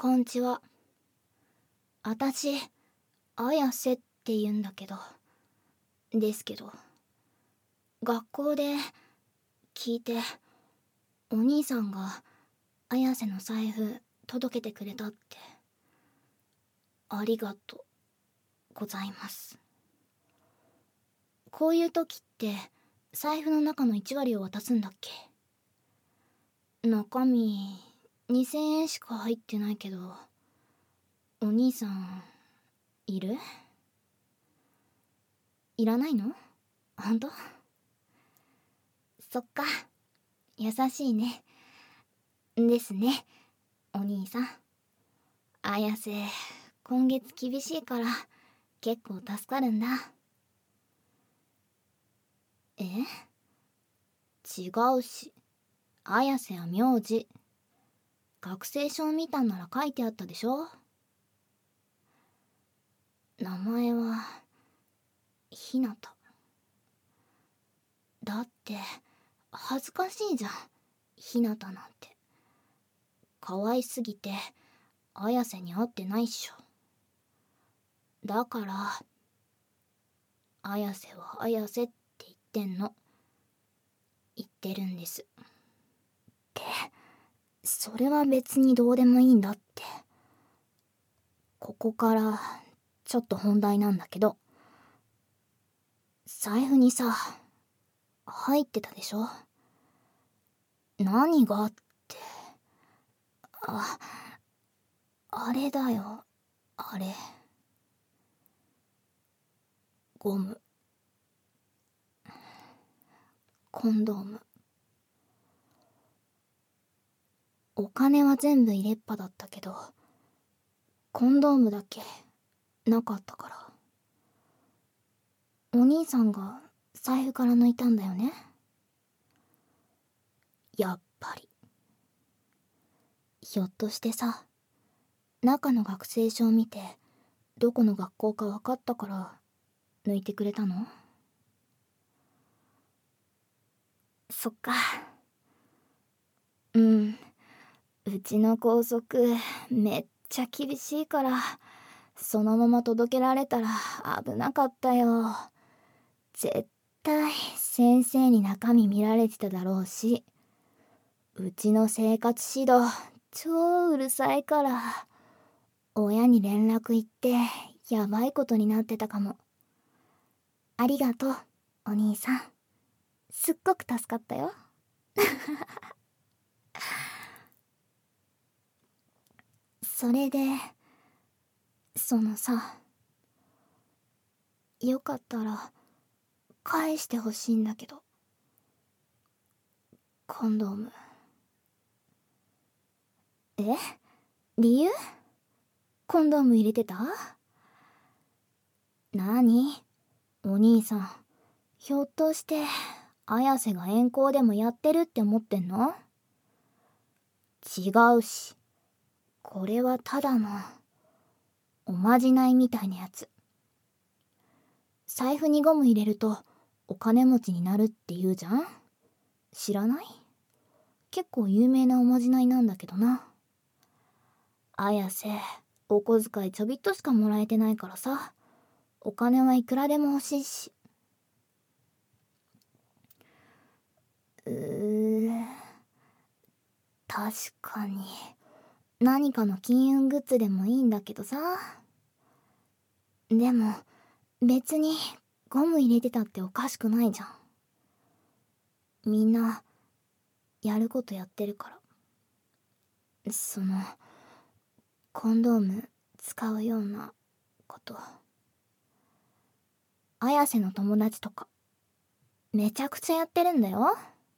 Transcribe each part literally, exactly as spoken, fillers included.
こんちは。あたし、綾瀬って言うんだけど。ですけど、学校で聞いて、お兄さんが綾瀬の財布届けてくれたって。ありがとうございます。こういう時って財布の中のいち割を渡すんだっけ？中身にせんえんしか入ってないけど、お兄さんいる？いらないの？ほんと？そっか、優しいね。ですね、お兄さん。綾瀬、今月厳しいから結構助かるんだ。え？違うし、綾瀬は名字。学生証見たんなら書いてあったでしょ。名前はひなた。だって恥ずかしいじゃん、ひなたなんて。可愛すぎて綾瀬に会ってないっしょ。だから綾瀬は綾瀬って言ってんの。言ってるんです。って、それは別にどうでもいいんだって。ここからちょっと本題なんだけど、財布にさ、入ってたでしょ。何がって。あ、あれだよ、あれ。ゴム。コンドーム。お金は全部入れっぱだったけど、コンドームだけなかったから。お兄さんが財布から抜いたんだよね。やっぱり。ひょっとしてさ、中の学生証見てどこの学校か分かったから抜いてくれたの？そっか。うん、うちの校則めっちゃ厳しいから、そのまま届けられたら危なかったよ。絶対先生に中身見られてただろうし、うちの生活指導超うるさいから、親に連絡行ってやばいことになってたかも。ありがとう、お兄さん。すっごく助かったよ。それで、そのさ、よかったら返してほしいんだけど。コンドーム。え？理由？コンドーム入れてた？なに？お兄さん、ひょっとして綾瀬が遠行でもやってるって思ってんの？違うし、これはただのおまじないみたいなやつ。財布にゴム入れるとお金持ちになるって言うじゃん？知らない？結構有名なおまじないなんだけどな。綾瀬、お小遣いちょびっとしかもらえてないからさ、お金はいくらでも欲しいし。うー、確かに何かの金運グッズでもいいんだけどさ。でも別にゴム入れてたっておかしくないじゃん。みんなやることやってるから。そのコンドーム使うようなこと、綾瀬の友達とかめちゃくちゃやってるんだよ。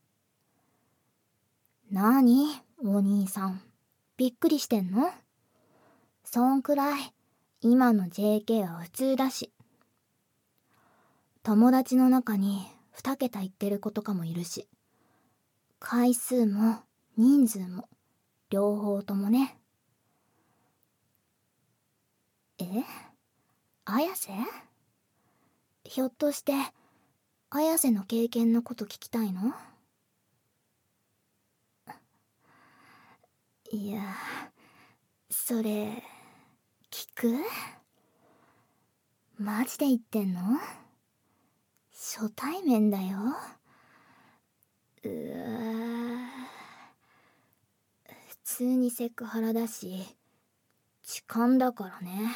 なにお兄さん、びっくりしてんの？そんくらい今の ジェーケー は普通だし。友達の中にに桁いってる子とかもいるし、回数も人数も両方ともね。え？綾瀬？ひょっとして綾瀬の経験のこと聞きたいの？いや、 それ聞く？マジで言ってんの？初対面だよ。うわー、普通にセクハラだし痴漢だからね。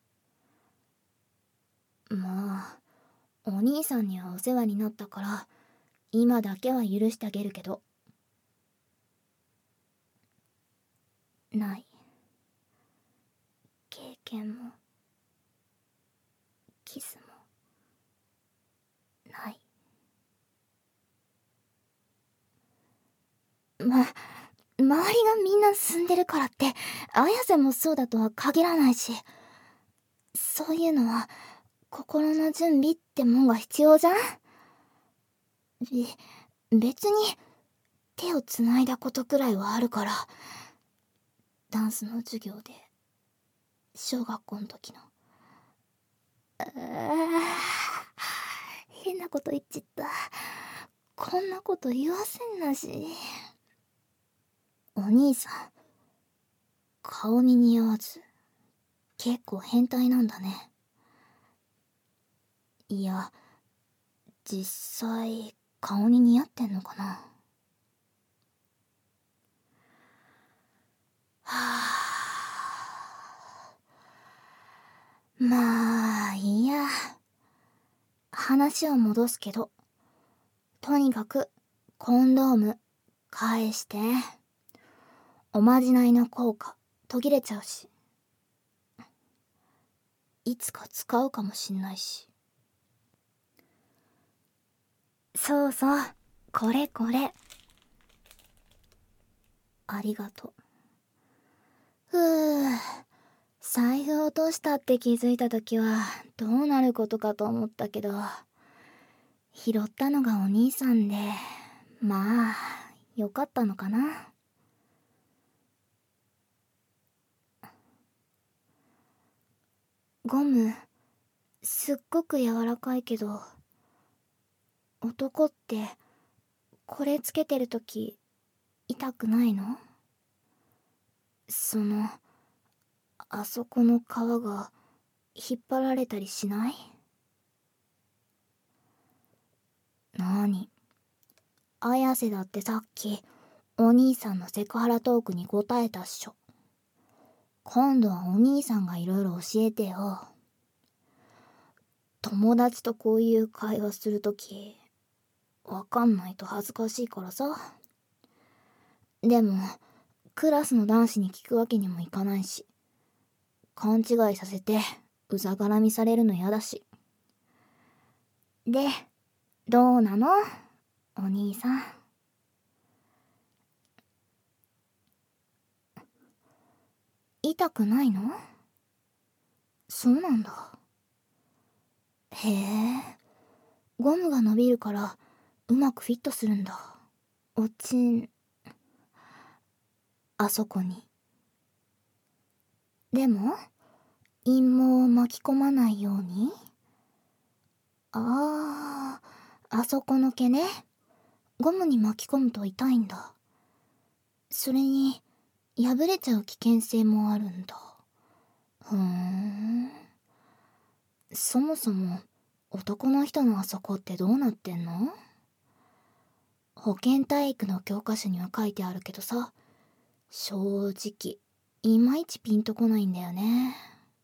まあお兄さんにはお世話になったから今だけは許してあげるけど。ない。経験もキスもない。ま、周りがみんな住んでるからって綾瀬もそうだとは限らないし、そういうのは心の準備ってもんが必要じゃん。べ別に手をつないだことくらいはあるから。ダンスの授業で小学校の時の。ああ、変なこと言っちった。こんなこと言わせんなし。お兄さん顔に似合わず結構変態なんだね。いや実際顔に似合ってんのかな。はあ、まあいいや。話を戻すけど、とにかくコンドーム返して。おまじないの効果途切れちゃうし、いつか使うかもしんないし。そうそう、これこれ。ありがとう。ふぅ、財布落としたって気づいた時はどうなることかと思ったけど、拾ったのがお兄さんで、まあよかったのかな。ゴムすっごく柔らかいけど、男ってこれつけてる時痛くないの？そのあそこの皮が引っ張られたりしない？なに、綾瀬だってさっきお兄さんのセクハラトークに答えたっしょ。今度はお兄さんがいろいろ教えてよ。友達とこういう会話するときわかんないと恥ずかしいからさ。でもクラスの男子に聞くわけにもいかないし、勘違いさせてうざがらみされるのやだし。でどうなのお兄さん。痛くないの？そうなんだ。へえ、ゴムが伸びるからうまくフィットするんだ。おちん、あそこに。でも陰毛を巻き込まないように。ああ、あそこの毛ね。ゴムに巻き込むと痛いんだ。それに破れちゃう危険性もあるんだ。ふーん。そもそも男の人のあそこってどうなってんの？保健体育の教科書には書いてあるけどさ、正直いまいちピンとこないんだよね。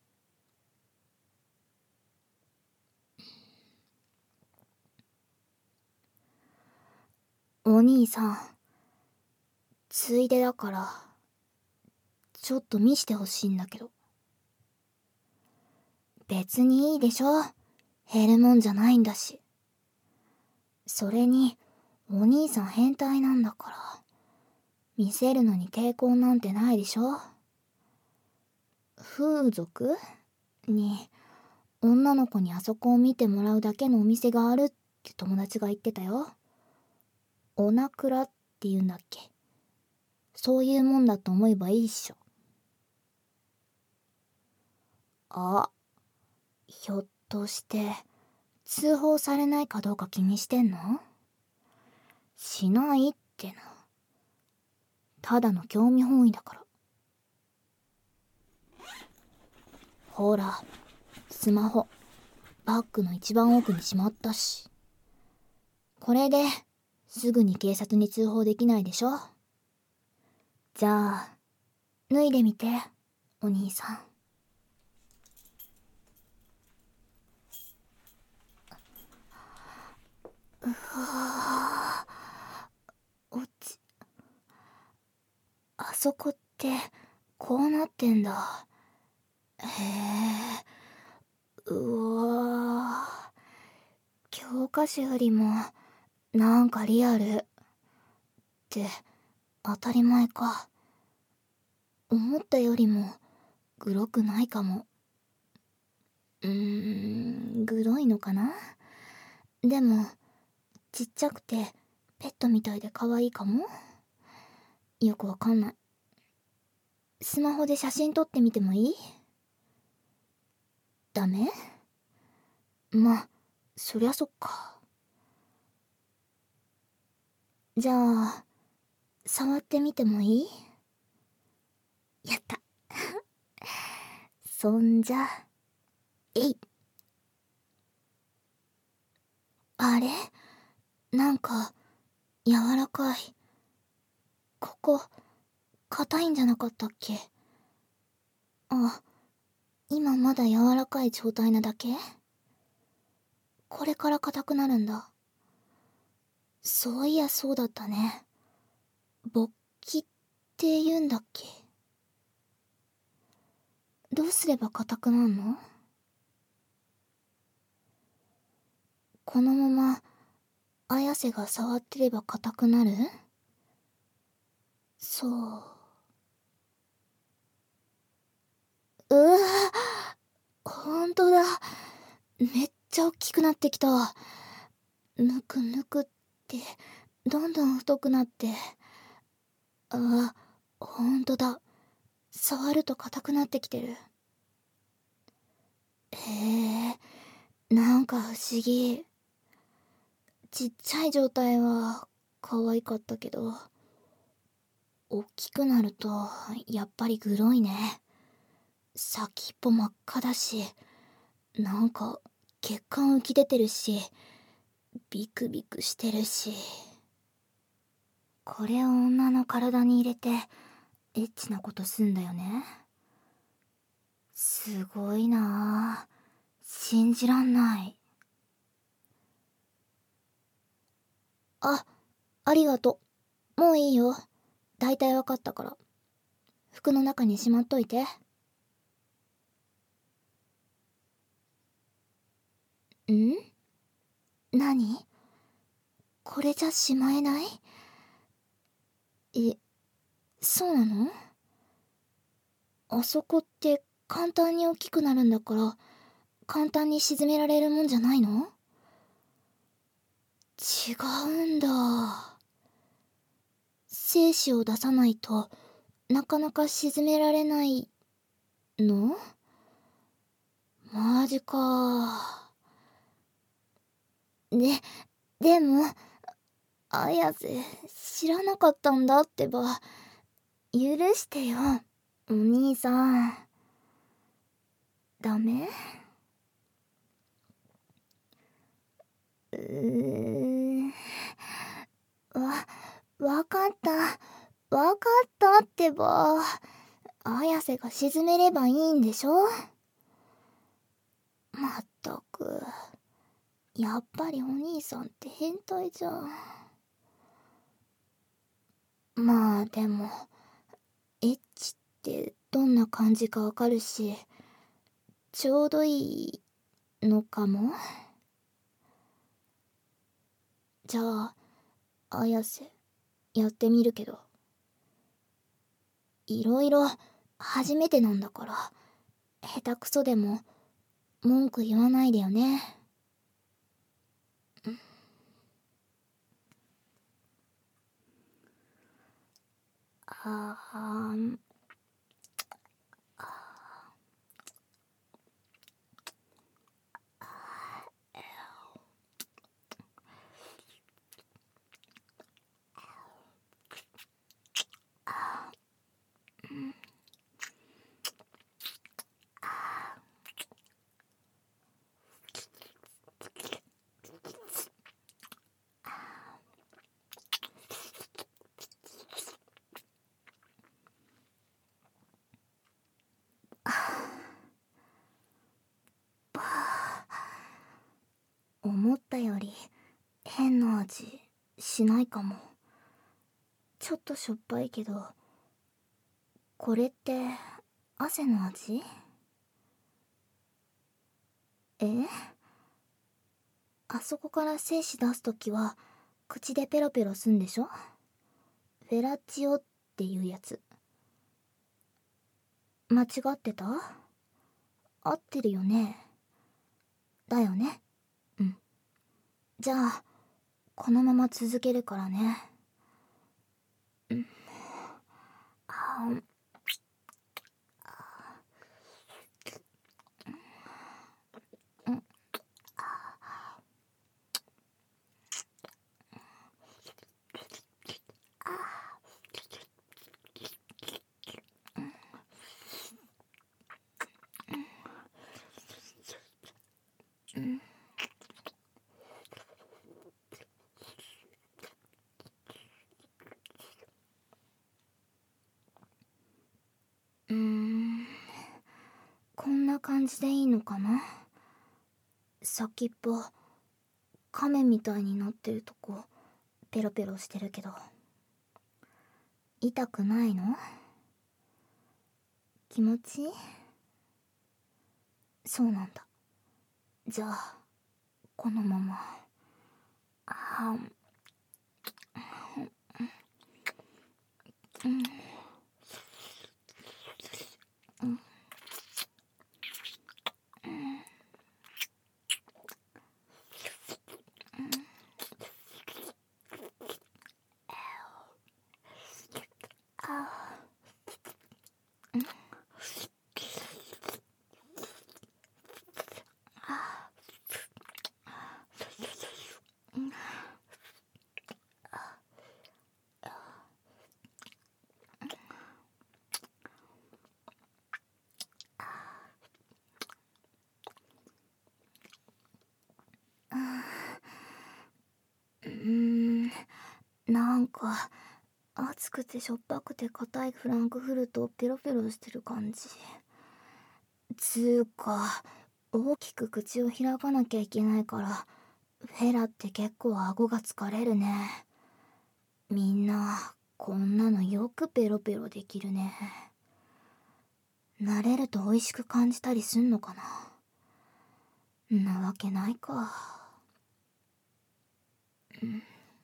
お兄さん、ついでだからちょっと見してほしいんだけど。別にいいでしょ、減るもんじゃないんだし。それにお兄さん変態なんだから見せるのに抵抗なんてないでしょ。風俗に女の子にあそこを見てもらうだけのお店があるって友達が言ってたよ。おなくらって言うんだっけ。そういうもんだと思えばいいっしょ。あ、ひょっとして通報されないかどうか気にしてんの？しないっての。ただの興味本位だから。 ほら、スマホバッグの一番奥にしまったし。これですぐに警察に通報できないでしょ。じゃあ脱いでみて、お兄さん。うわぁ、落ち、あそこってこうなってんだ。へえ、うわぁ、教科書よりもなんかリアルって当たり前か。思ったよりもグロくないかも。うーん、グロいのかな。でもちっちゃくてペットみたいで可愛いかも。よくわかんない。スマホで写真撮ってみてもいい？ダメ？まあそりゃそっか。じゃあ触ってみてもいい？やった。そんじゃえい。あれ、なんか柔らかい。ここ硬いんじゃなかったっけ？あ、今まだ柔らかい状態なだけ？これから硬くなるんだ。そういやそうだったね。勃起って言うんだっけ？どうすれば硬くなんの？このまま綾瀬が触ってれば硬くなる？そう。うわ、ほんとだ。めっちゃ大きくなってきた。ぬくぬくってどんどん太くなって、あ、ほんとだ。触ると硬くなってきてる。へえ、なんか不思議。ちっちゃい状態は可愛かったけど、大きくなるとやっぱりグロいね。先っぽ真っ赤だし、なんか血管浮き出てるし、ビクビクしてるし。これを女の体に入れてエッチなことすんだよね。すごいなあ、信じらんない。あ、ありがとう。もういいよ。だいたいわかったから。服の中にしまっといて。ん？何？これじゃしまえない？え、そうなの？あそこって簡単に大きくなるんだから、簡単に沈められるもんじゃないの？違うんだ。精子を出さないとなかなか沈められないの？マジか。で、でも、綾瀬、知らなかったんだってば。許してよ、お兄さん。ダメ？うーん。わ、わかった。わかったってば。綾瀬が沈めればいいんでしょ？まったく。やっぱりお兄さんって変態じゃん。まあでも、エッチってどんな感じかわかるし、ちょうどいいのかも。じゃあ、綾瀬、やってみるけど。いろいろ初めてなんだから、下手くそでも文句言わないでよね。あー、 味しないかも。ちょっとしょっぱいけど、これって汗の味？え？あそこから精子出すときは口でペロペロすんでしょ？フェラチオっていうやつ。間違ってた？合ってるよね？だよね？うん。じゃあこのまま続けるからね。うん。あうん。うーん、こんな感じでいいのかな。先っぽ亀みたいになってるとこペロペロしてるけど、痛くないの？気持ちいい？そうなんだ。じゃあこのまま。あん、うん、うん、あうーん、なんか熱くてしょっぱくて硬いフランクフルトをペロペロしてる感じ。つーか、大きく口を開かなきゃいけないから、フェラって結構顎が疲れるね。みんな、こんなのよくペロペロできるね。慣れると美味しく感じたりすんのかな。んなわけないか。うん。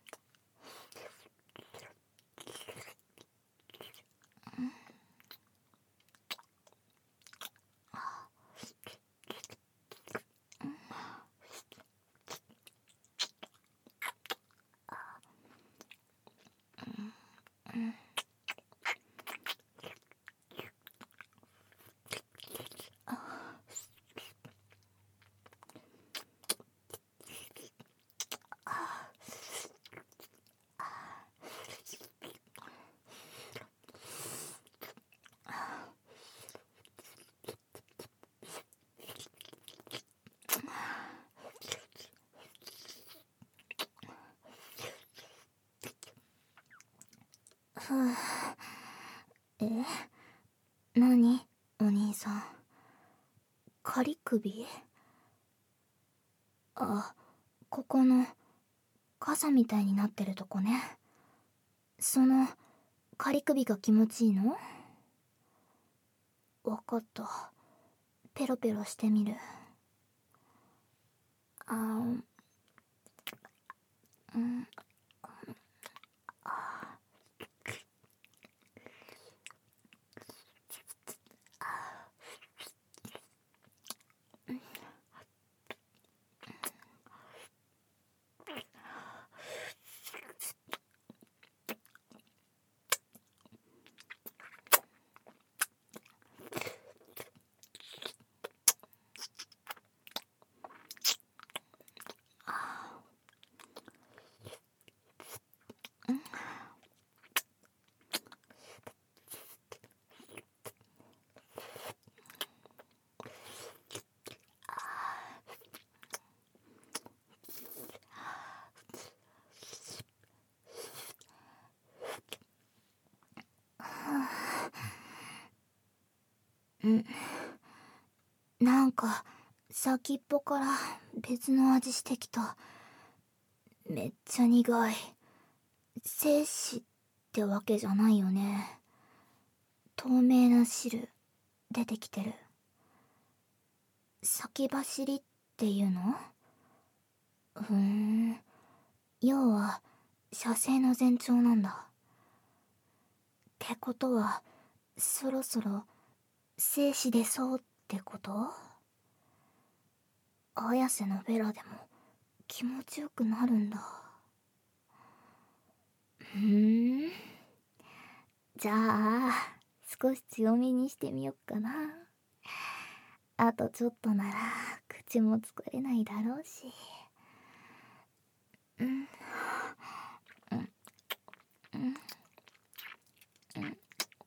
ふぅ。え？何？お兄さん。仮首？あ、ここの傘みたいになってるとこね。その仮首が気持ちいいの？わかった。ペロペロしてみる。あー、うん。うん。なんか先っぽから別の味してきた。 めっちゃ苦い。精子ってわけじゃないよね。透明な汁出てきてる。先走りっていうの？ふーん。要は射精の前兆なんだ。ってことはそろそろ精子出そうってこと？綾瀬のベラでも気持ちよくなるんだ。ふーん。じゃあ少し強めにしてみよっかな。あとちょっとなら口も作れないだろうし。うん。うん。うん。うん。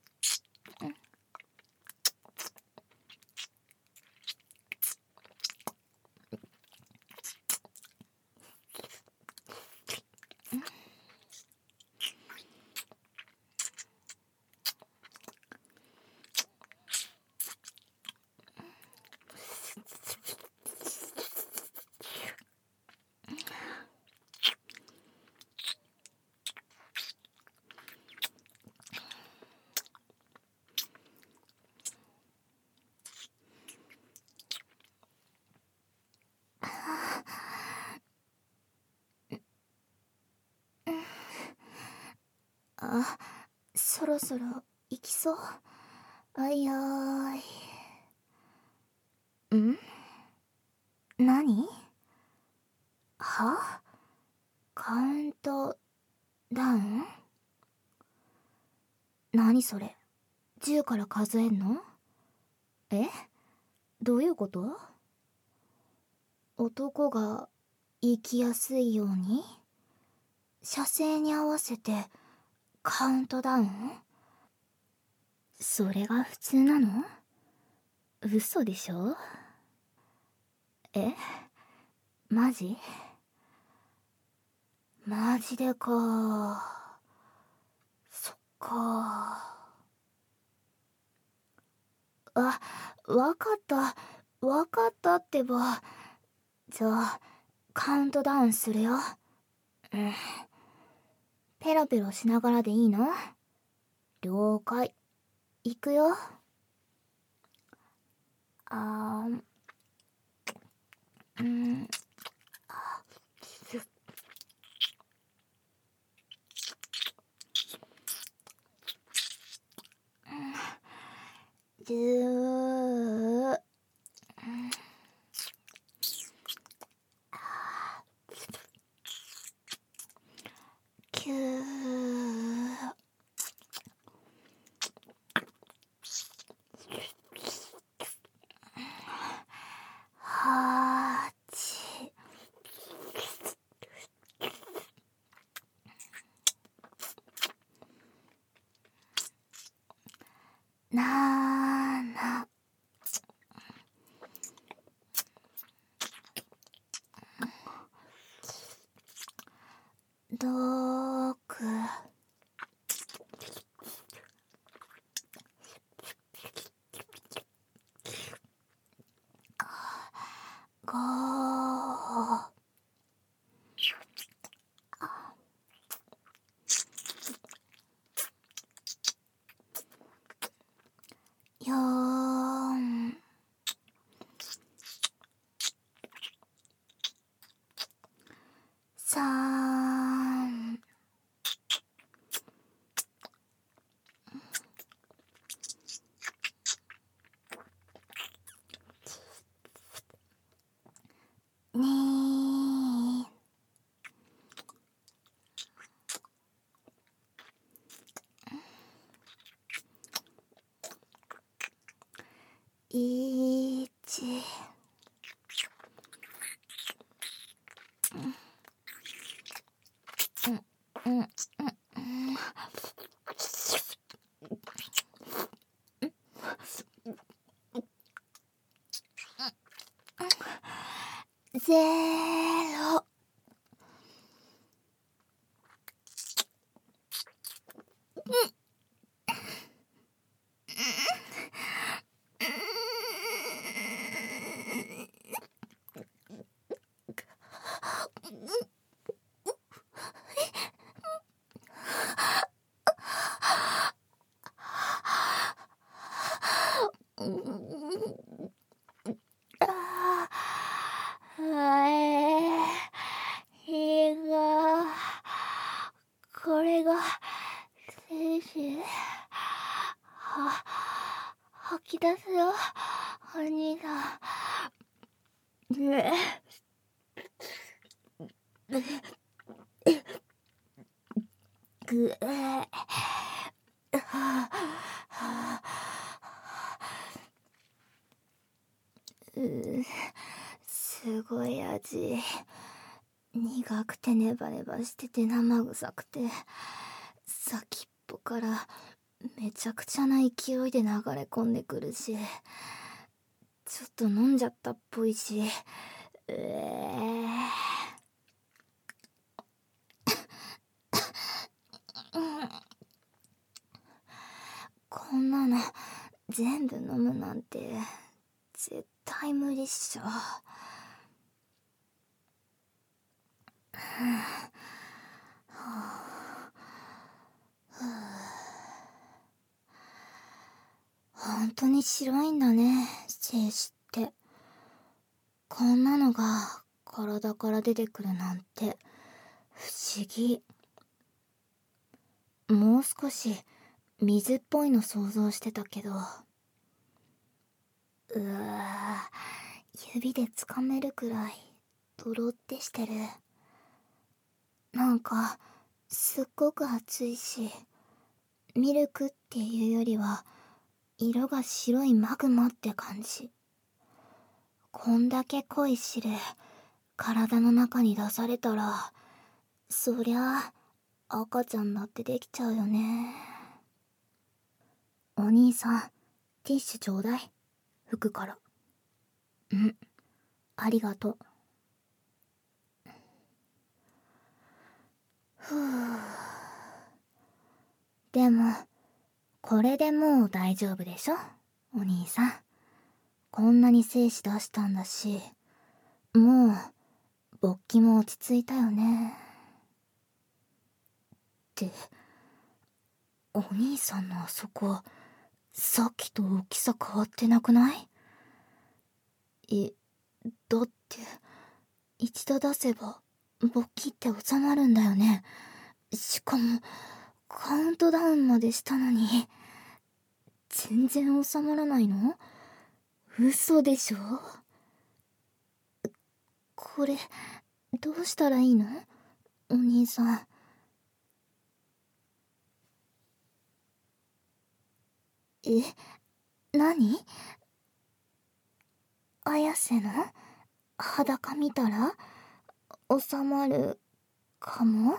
あ、そろそろ行きそう。あいやーい。ん？何？は？カウントダウン？何それ？じゅうから数えんの？え？どういうこと？男が生きやすいように射精に合わせてカウントダウン？それが普通なの？嘘でしょ？え？マジ？マジでか。そっか。あ、わかった。わかったってば。じゃあ、カウントダウンするよ。うん。ペロペロしながらでいいの？了解。いくよ。あー、うん。じゅう。きゅう。はち。なな。ろく。ご。よん。さん。に。いち。うんうんうん。ゼロ。 ああ、えー、いいが、これが、精子、は、吐き出すよ、お兄さん。ねぐえうすごい味。苦くてネバネバしてて生臭くて、先っぽからめちゃくちゃな勢いで流れ込んでくるし、ちょっと飲んじゃったっぽいし、うえこんなの全部飲むなんて絶対無理っしょ。本当に白いんだね、精子って。こんなのが体から出てくるなんて不思議。もう少し水っぽいの想像してたけど、うわぁ、指で掴めるくらいドロってしてる。なんかすっごく熱いし、ミルクっていうよりは色が白いマグマって感じ。こんだけ濃い汁体の中に出されたら、そりゃあ赤ちゃんだってできちゃうよね。お兄さん、ティッシュちょうだい。拭くから。うん、ありがとう。ふぅ。でもこれでもう大丈夫でしょ、お兄さん。こんなに精子出したんだし、もう勃起も落ち着いたよね。ってお兄さんのあそこ、さっきと大きさ変わってなくない？え、だって一度出せば勃起って収まるんだよね。しかもカウントダウンまでしたのに全然収まらないの？嘘でしょ？これどうしたらいいの？お兄さん。え、何？綾瀬の裸見たら収まるかも？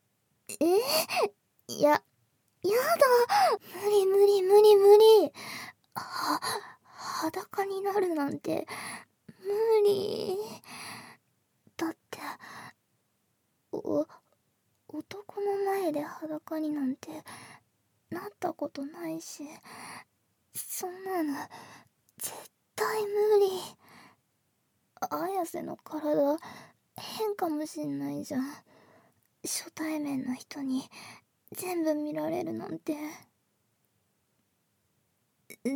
え、や、やだ。無理無理無理無理。は、裸になるなんて無理。だって、お、男の前で裸になんてなったことないし、そんなの絶対無理。綾瀬の体変かもしんないじゃん。初対面の人に全部見られるなんて。う、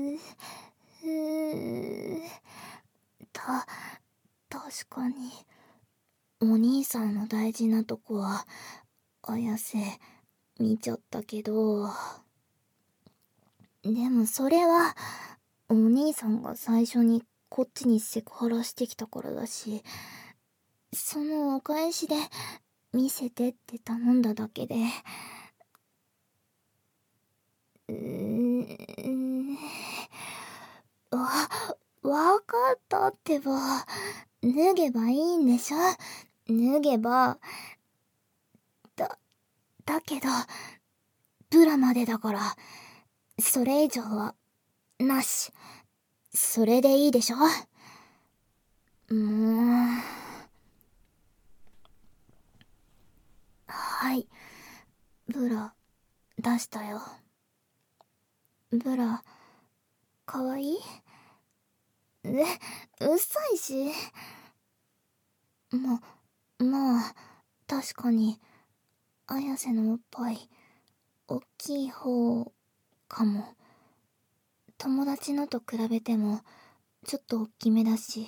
う、た、確かに。お兄さんの大事なとこは、綾瀬、見ちゃったけど。でもそれは、お兄さんが最初にこっちにセクハラしてきたからだし、そのお返しで、見せてって頼んだだけで。うーん。わ、わかったってば。脱げばいいんでしょ？脱げば。だ、だけど、ブラまでだから、それ以上は、なし。それでいいでしょ？もう。はい。ブラ、出したよ。ブラ、かわいい？え、うっさいし。ま、まあ、確かに、綾瀬のおっぱい、おっきい方、かも。 友達のと比べてもちょっと大きめだし。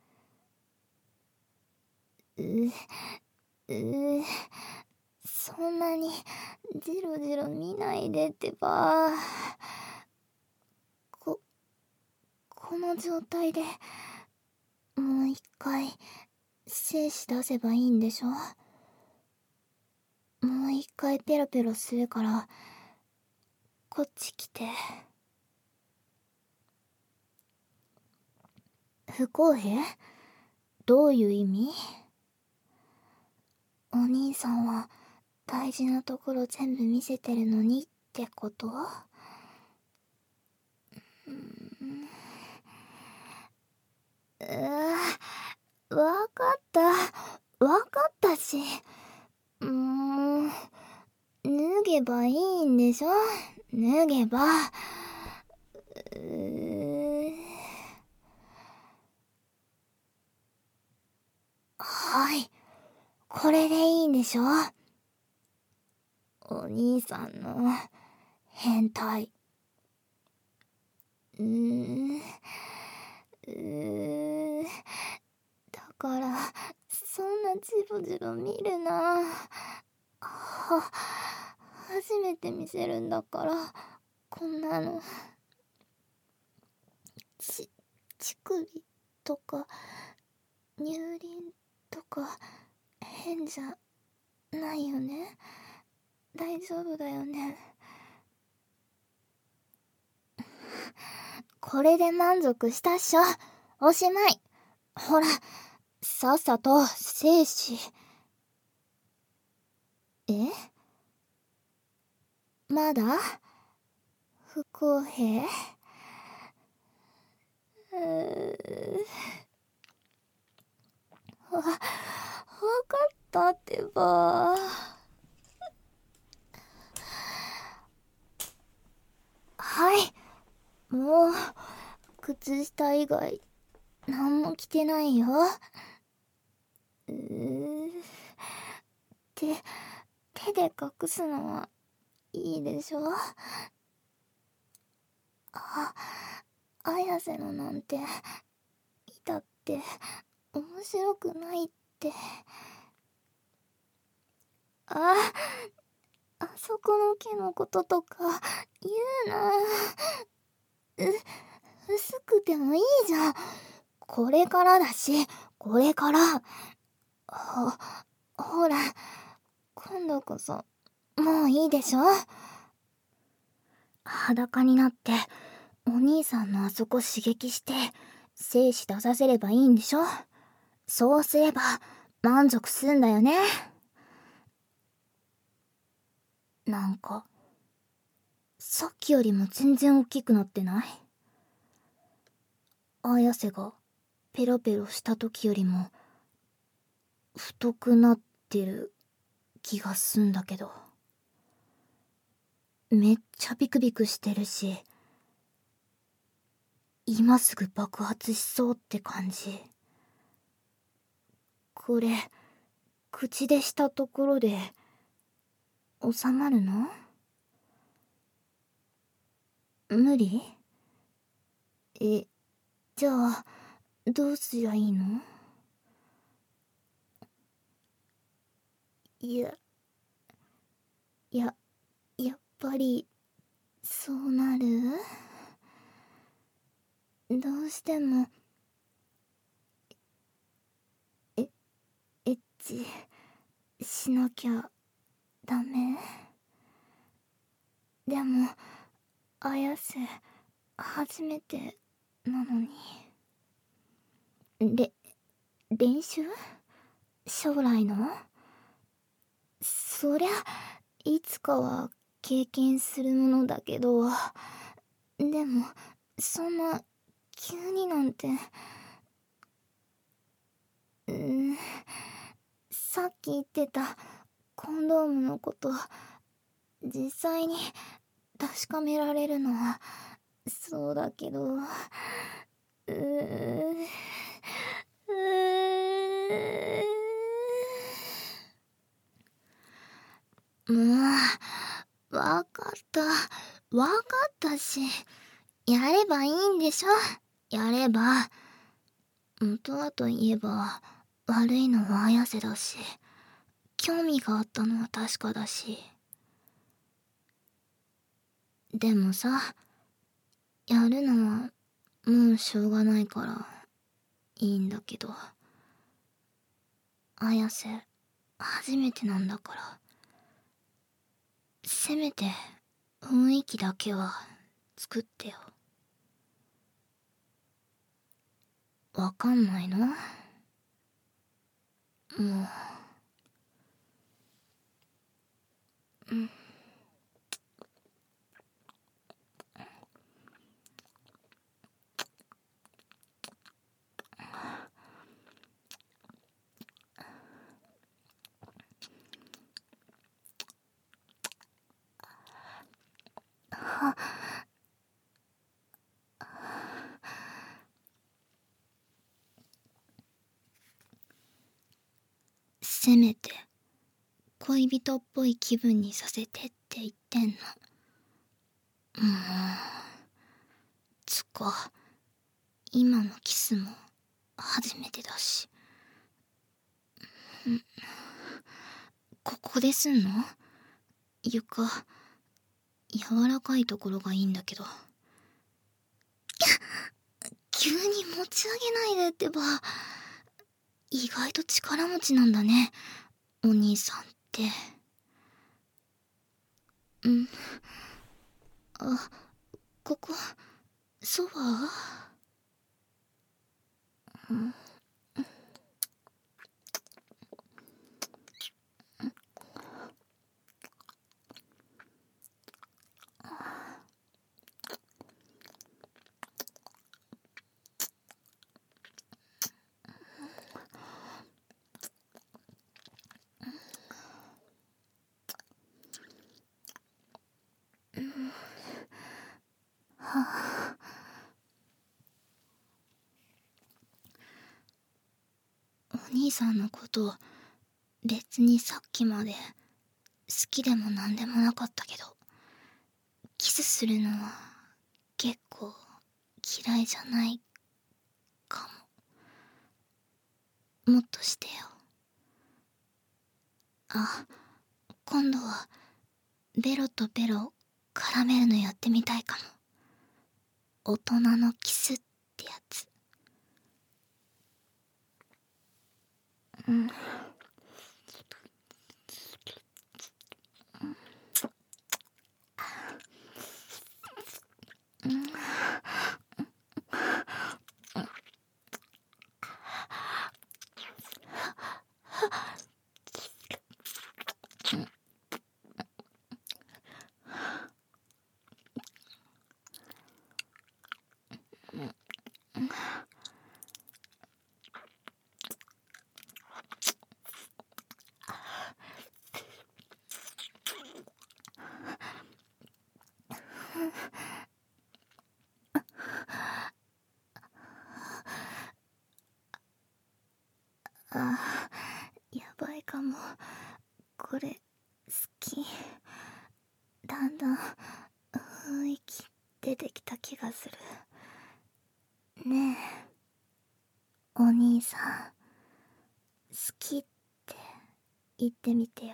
ううそんなにジロジロ見ないでってば。ここの状態でもう一回精子出せばいいんでしょ。もう一回ペロペロするからこっち来て。不公平？どういう意味？お兄さんは大事なところ全部見せてるのにってこと？うーん、うーわかった。わかったし。うーん、脱げばいいんでしょ？脱げば。うーはい。これでいいんでしょ？お兄さんの変態。うーん。うーだからそんなジロジロ見るな。は初めて見せるんだからこんなの。ち乳首とか乳輪とか変じゃないよね？大丈夫だよね？これで満足したっしょ。おしまい。ほら、さっさと精子。え？まだ？不公平？うーわ、わかったってば。はい。もう、靴下以外、なんも着てないよ。うー手、手で隠すのはいいでしょ？あ、綾瀬のなんて、見たって、面白くないって。あ、あそこの木のこととか、言うな。う、薄くてもいいじゃん。これからだし、これから。ほ、ほら、今度こそ、もういいでしょ？裸になって、お兄さんのあそこ刺激して、精子出させればいいんでしょ？そうすれば、満足すんだよね。なんか、さっきよりも全然大きくなってない？綾瀬がペロペロした時よりも太くなってる気がすんだけど。めっちゃビクビクしてるし、今すぐ爆発しそうって感じ。これ、口でしたところで収まるの？無理？え、じゃあどうすりゃいいの？いや、や、やっぱりそうなる？どうしてもえエッチしなきゃダメ？でも綾瀬初めてなのに。れ練習？将来の？そりゃいつかは経験するものだけど、でもそんな急になんて。うーん、さっき言ってたコンドームのこと実際に確かめられるのはそうだけど、うーうーもう、わかった。わかったし、 やればいいんでしょ。やれば。元はといえば悪いのは綾瀬だし、興味があったのは確かだし。でもさ、やるのはもうしょうがないからいいんだけど、綾瀬初めてなんだから、せめて雰囲気だけは作ってよ。わかんないの？もう、うん。せめて恋人っぽい気分にさせてって言ってんの。うーん。つか、今のキスも初めてだし。ん、ここですんの？床、柔らかいところがいいんだけど。急に持ち上げないでってば。意外と力持ちなんだね、お兄さんって。うん。あ、ここ、ソファー？うん。はあ、お兄さんのこと別にさっきまで好きでもなんでもなかったけど、キスするのは結構嫌いじゃないかも。もっとしてよ。あ、今度はベロとベロ絡めるのやってみたいかも。大人のキスってやつ。うん。うん。あ、やばいかも。これ好き。だんだん雰囲気出てきた気がする。ねえ、お兄さん、好きって言ってみてよ。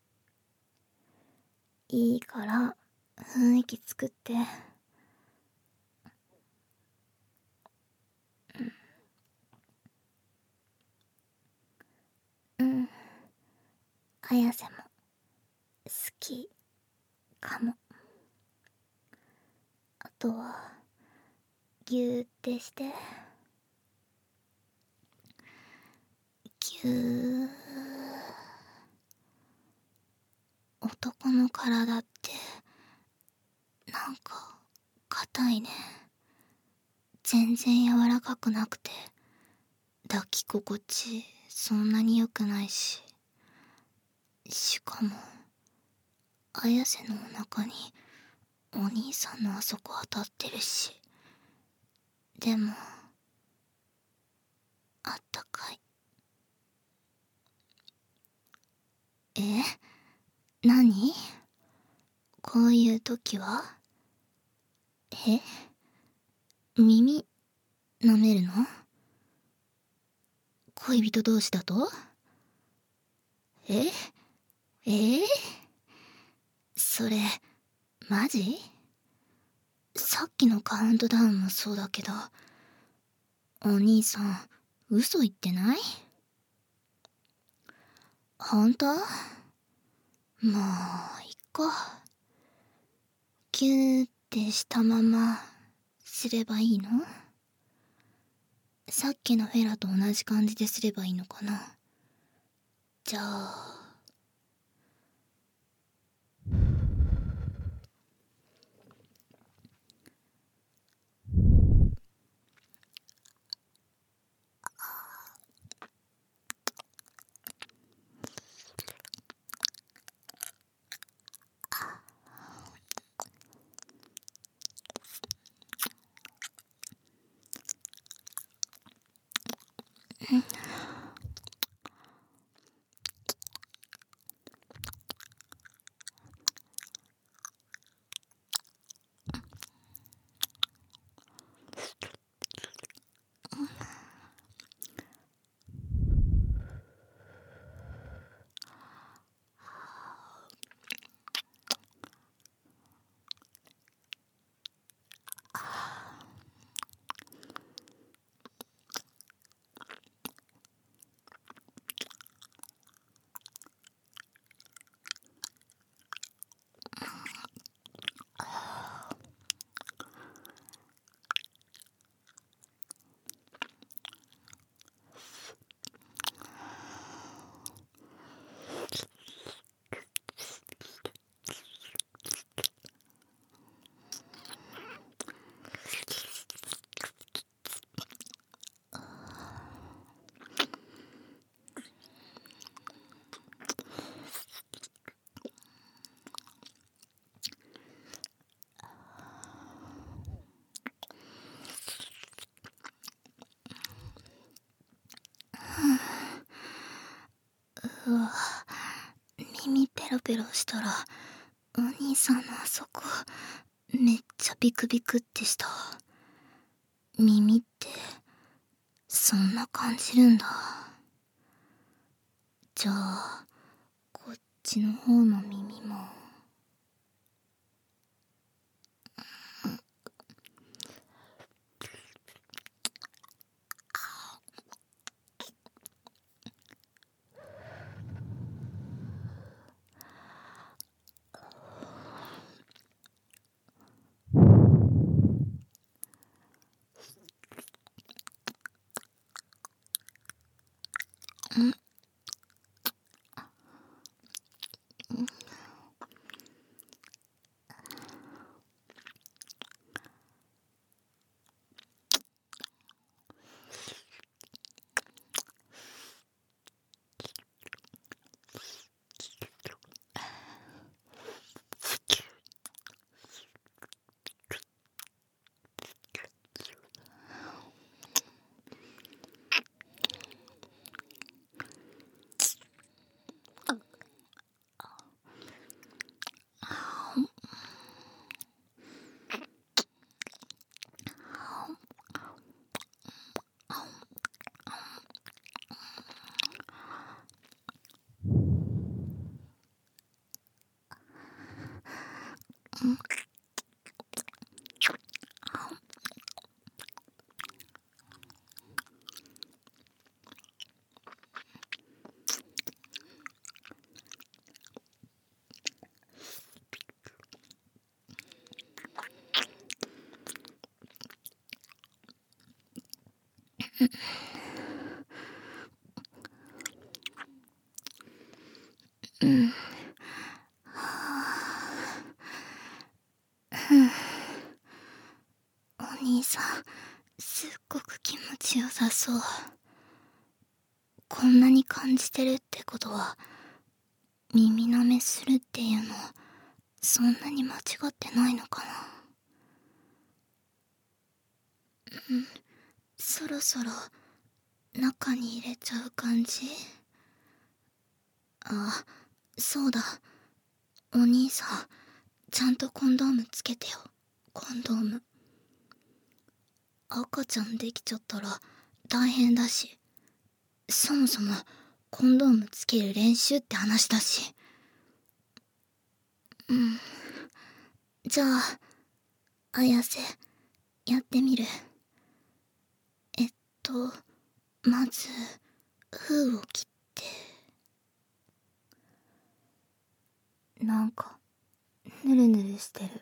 いいから雰囲気作って。うん、綾瀬も好きかも。あとはギューってして。ギュー。男の体ってなんか硬いね。全然柔らかくなくて、抱き心地そんなに良くないし。しかも綾瀬のお腹にお兄さんのあそこ当たってるし。でもあったかい。え、何？こういう時は？え？ 耳舐めるの？恋人同士だと？ええー、それマジ？さっきのカウントダウンもそうだけど、お兄さん嘘言ってない？ほんと？もういっか。キューってしたまますればいいの？さっきのフェラと同じ感じですればいいのかな？じゃあうわ、耳ペロペロしたらお兄さんのあそこめっちゃビクビクってした。耳ってそんな感じるんだ。じゃあこっちの方の耳も。うん。お兄さんすっごく気持ちよさそう。こんなに感じてるってことは耳舐めするっていうのそんなに間違ってないのかな。うん、そろそろ中に入れちゃう感じ。あ、そうだ、お兄さんちゃんとコンドームつけてよ。コンドーム赤ちゃんできちゃったら大変だし、そもそもコンドームつける練習って話だし。うん。じゃあ、綾瀬、やってみる。えっと、まず、封を切って。なんか、ぬるぬるしてる。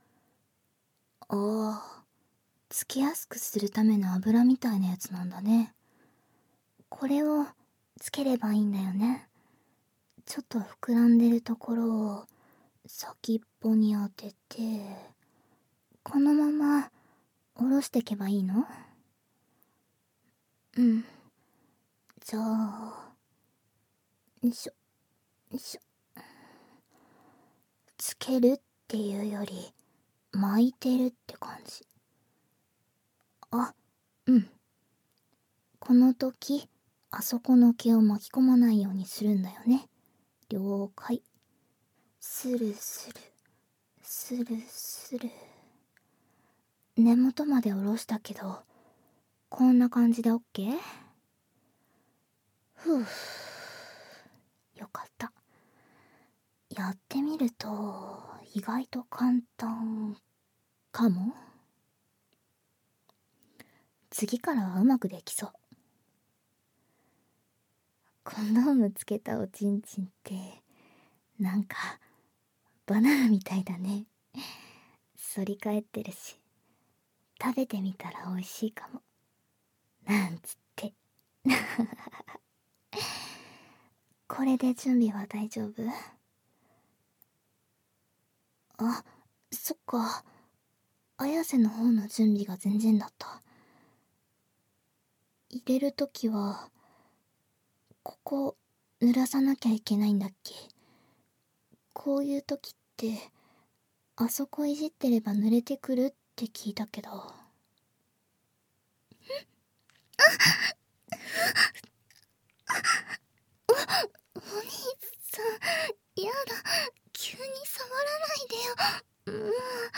ああ、つけやすくするための油みたいなやつなんだね。これをつければいいんだよね。ちょっと膨らんでるところを先っぽに当てて、このまま下ろしてけばいいの？うん。じゃあ、よいしょ、よいしょ。つけるっていうより、巻いてるって感じ。あ、うん。この時、あそこの毛を巻き込まないようにするんだよね。了解。スルスル、スルスル。根元まで下ろしたけど、こんな感じで オーケー？ ふう。よかった。やってみると、意外と簡単かも。次からはうまくできそう。コンドームつけたおちんちんって、なんか、バナナみたいだね。反り返ってるし、食べてみたら美味しいかも。なんつって。これで準備は大丈夫？あ、そっか。綾瀬の方の準備が全然だった。入れるときは、ここ、濡らさなきゃいけないんだっけ？こういうときって、あそこいじってれば濡れてくるって聞いたけど。お、お兄さん、やだ。急に触らないでよ。もう。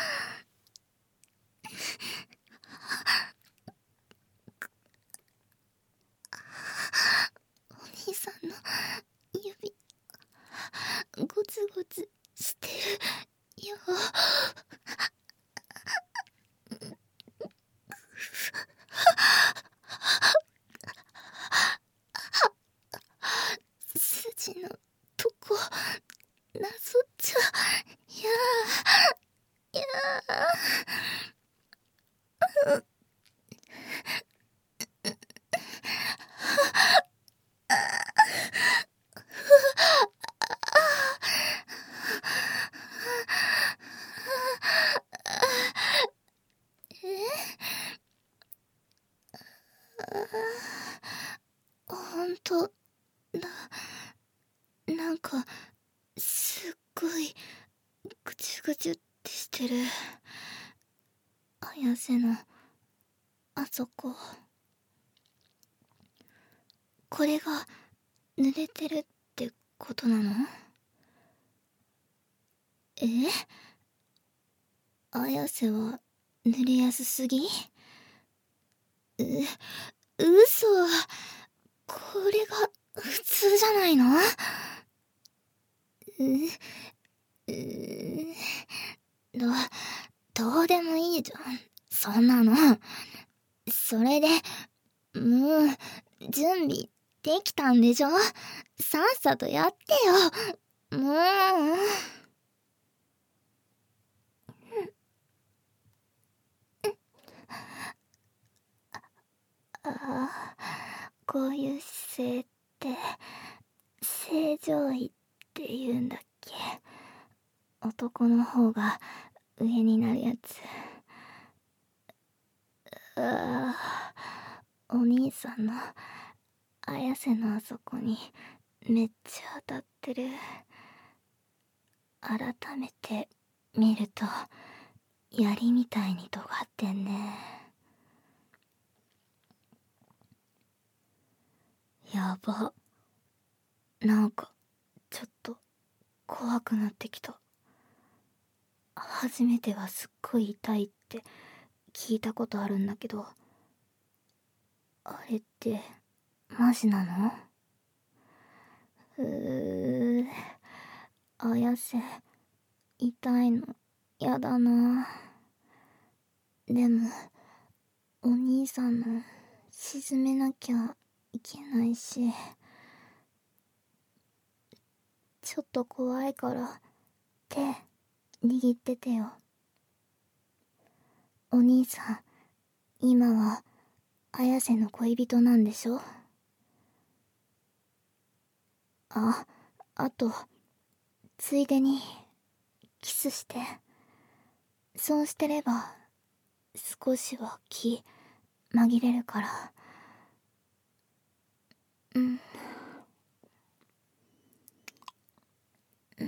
お兄さんの指、ゴツゴツしてるよ。筋のとこ、なぞっちゃ、やー、やー。ほんとだ。なんか、すっごい、ぐちゅぐちゅってしてる。綾瀬の、あそこ。これが、濡れてるってことなの？え？綾瀬は、濡れやすすぎ？う、嘘。これが、普通じゃないの？う、う、ど、どうでもいいじゃん。そんなの。それで、もう、準備できたんでしょ？さっさとやってよ。もう。ああ、こういう姿勢って、正常位って言うんだっけ？男の方が上になるやつ。ああ、お兄さんの綾瀬のあそこにめっちゃ当たってる。改めて見ると槍みたいに尖ってんね。やば。なんかちょっと怖くなってきた。初めてはすっごい痛いって聞いたことあるんだけど、あれってマジなの？うー、綾瀬、痛いのやだな。でもお兄さんの沈めなきゃいけないし、ちょっと怖いから手握っててよ。お兄さん、今は綾瀬の恋人なんでしょ？あ、あとついでにキスして。そうしてれば少しは気紛れるから。うん、うん。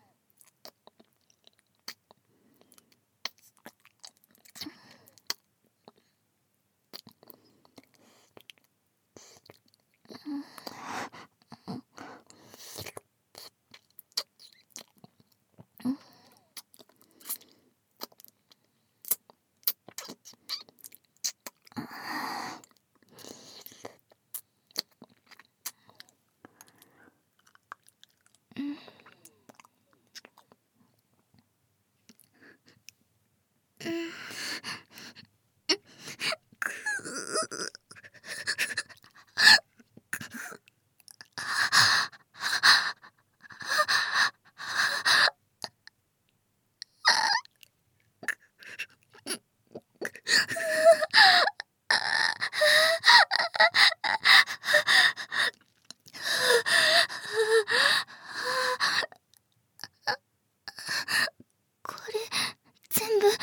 これ全部入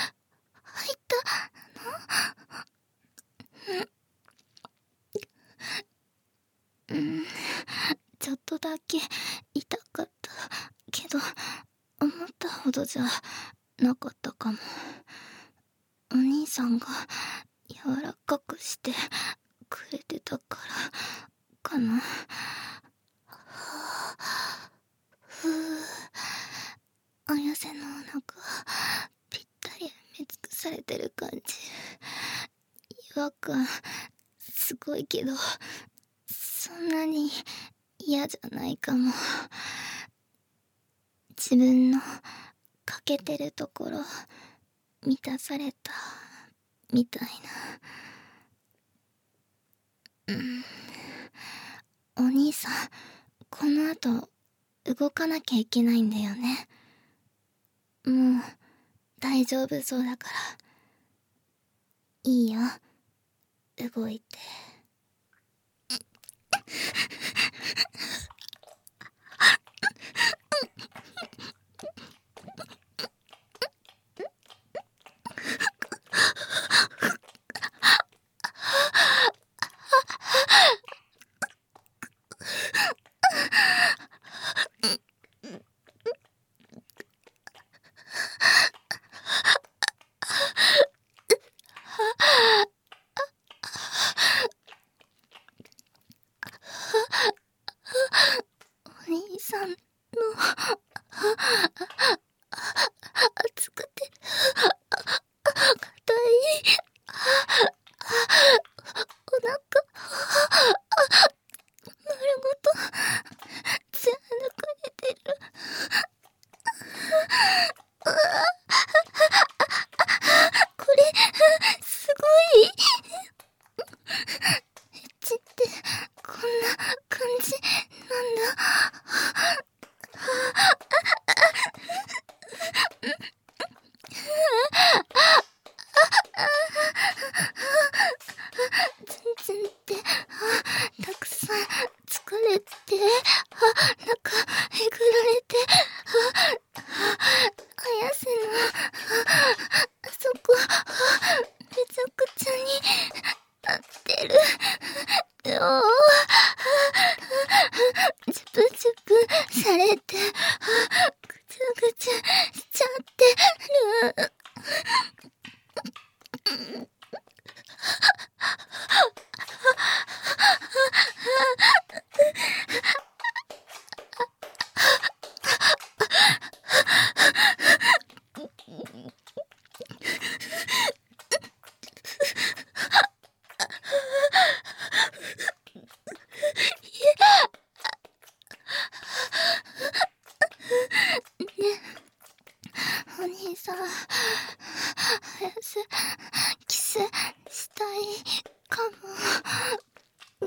ったの？うん、ちょっとだけ痛かったけど、思ったほどじゃなかったかも。お兄さんが柔らかくしてくれてたからかな。ふう、綾瀬のお腹ぴったり埋め尽くされてる感じ。違和感すごいけど、そんなに嫌じゃないかも。自分の欠けてるところ満たされたみたいな。うん。お兄さん、この後動かなきゃいけないんだよね。もう大丈夫そうだから。いいよ、動いて。お兄さんの熱くて硬いお腹丸ごと貫かれてる。これすごいスしたいかも。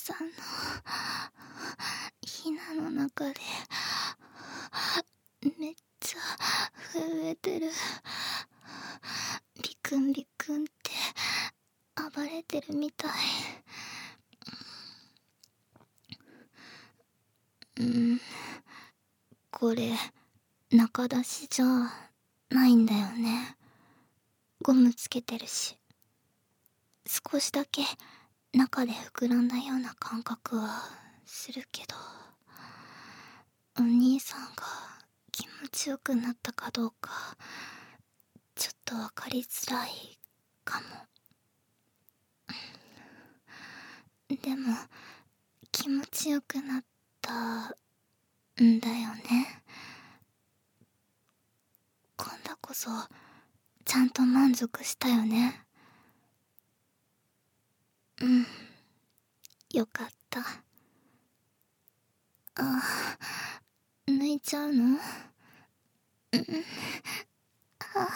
さんのひなの中でめっちゃ震えてる。ビクンビクンって暴れてるみたい。うん、これ中出しじゃないんだよね。ゴムつけてるし、少しだけ中で膨らんだような感覚はするけど、お兄さんが気持ちよくなったかどうかちょっと分かりづらいかも。でも気持ちよくなったんだよね。今度こそちゃんと満足したよね。うん、よかった。あ、抜いちゃうの？うん、あ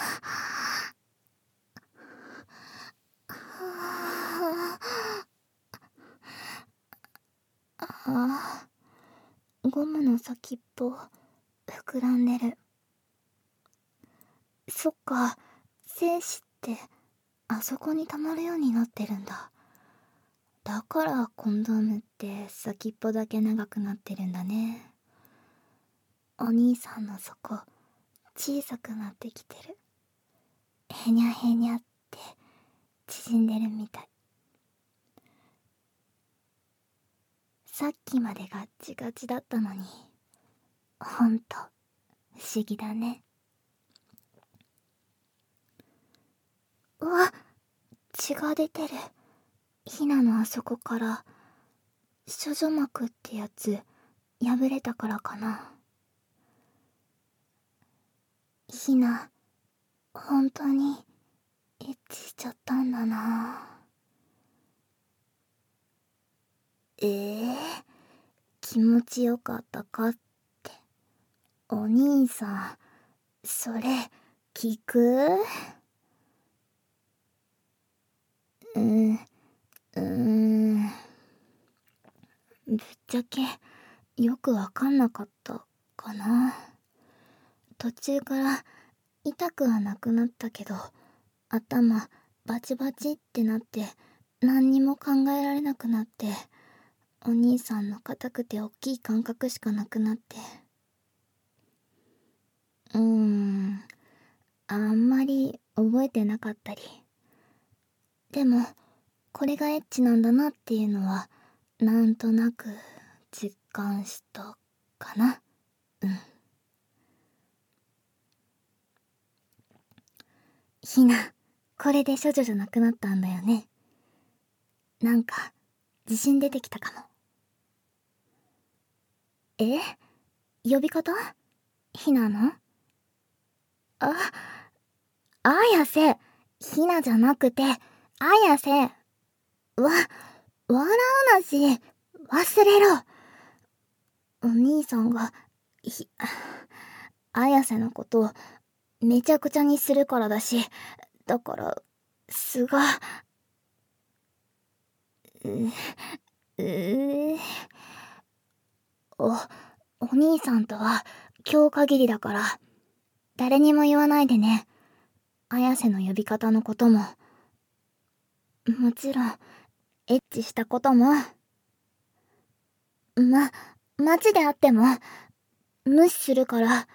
あ、ゴムの先っぽ膨らんでる。そっか、精子ってあそこに溜まるようになってるんだ。だからコンドームって先っぽだけ長くなってるんだね。お兄さんの底小さくなってきてる。へにゃへにゃって縮んでるみたい。さっきまでガッチガチだったのに、ほんと不思議だね。うわ、血が出てる。ひなのあそこから処女膜ってやつ破れたからかな。ひな本当にエッチしちゃったんだな。えー、気持ちよかったかって。お兄さんそれ聞く？うん、うーん、ぶっちゃけよくわかんなかったかな。途中から痛くはなくなったけど、頭バチバチってなって何にも考えられなくなって、お兄さんの硬くて大きい感覚しかなくなって、うーん、あんまり覚えてなかったり。でもこれがエッチなんだなっていうのはなんとなく実感したかな。うん。ひな、これで処女じゃなくなったんだよね。なんか自信出てきたかも。え？呼び方？ひなの？あ、綾瀬。ひなじゃなくて綾瀬。わ、笑うなし忘れろ。お兄さんがひ綾瀬のことをめちゃくちゃにするからだし、だから素がううおお兄さんとは今日限りだから誰にも言わないでね。綾瀬の呼び方のことも、もちろんエッチしたことも。ま街で会っても無視するから。は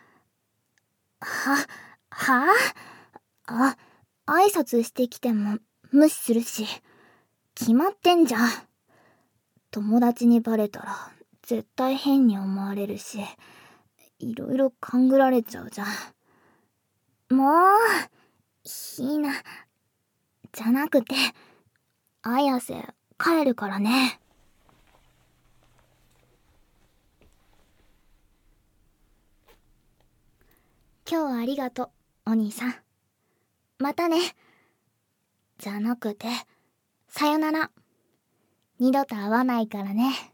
はあ、挨拶してきても無視するし、決まってんじゃん。友達にバレたら絶対変に思われるし、いろいろ勘ぐられちゃうじゃん。もうひなじゃなくて綾瀬帰るからね。今日はありがとうお兄さん。またね。じゃなくてさよなら。二度と会わないからね。